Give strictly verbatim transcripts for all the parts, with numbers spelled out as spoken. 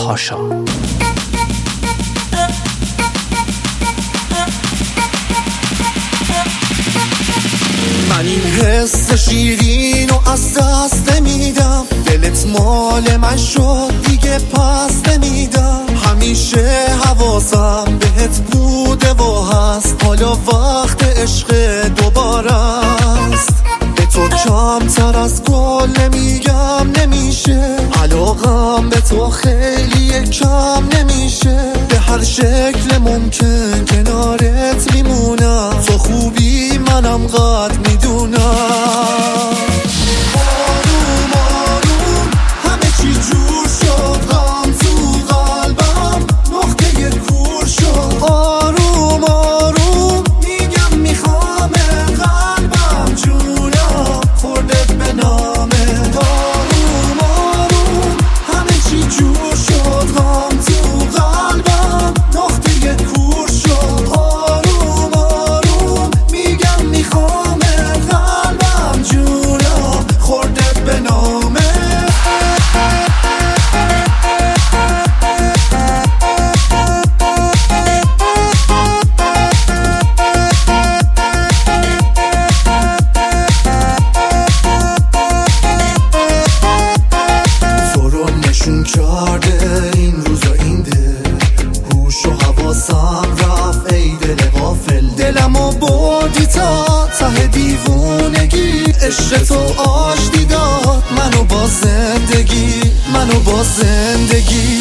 پاشا. من این حس شیرین و از دست نمیدم، دلت مال من شد دیگه پس نمیدم. همیشه حواسم بهت بوده و هست، حالا وقت عشق دوباره است. به تو کمتر از گل نمیگم نمیشه، علاقم به تو خیلی کم نمیشه. به هر شکل ممکن کنارت میمونم، تو خوبی منم قد میدونم. آروم آروم همه چی جور شد، غم تو قلبم نقطه کور شد. آروم آروم میگم میخوام قلبم جونم خورده به نامه. آروم آروم همه چی جور شد، غم تو قلبم نقطه کور شد. آروم آروم میگم میخوام قلبم جونم خورده به نامه. تو رو نشون کرده این روزا این دل، هوش و حواسم رفت ای دل غافل. دلمو بردی تا ته دیوونگی، عشق تو آشتی داد منو با زندگی، منو با زندگی.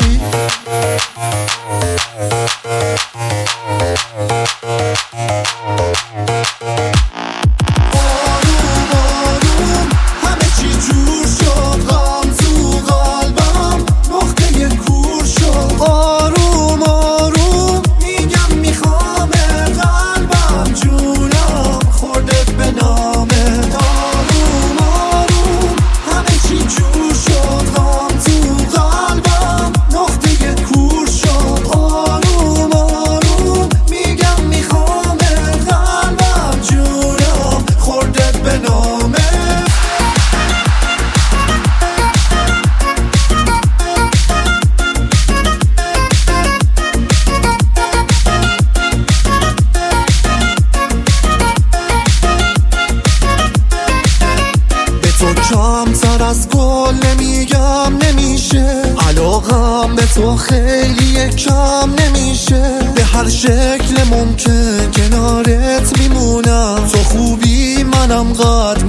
آروم آروم همه چی جور شد، غم تو قلبم نقطه کور شد. آروم آروم میگم میخوام قلبم جونم خورده به نامه. آروم آروم همه چی جور شد، غم تو قلبم نقطه کور شد. آروم آروم میگم میخوام قلبم جونم خورده به نامه. به تو کمتر از گل نمیگم نمیشه، علاقم به تو خیلی کم نمیشه. به هر شکل ممکن کنارت میمونم، تو خوبی منم قد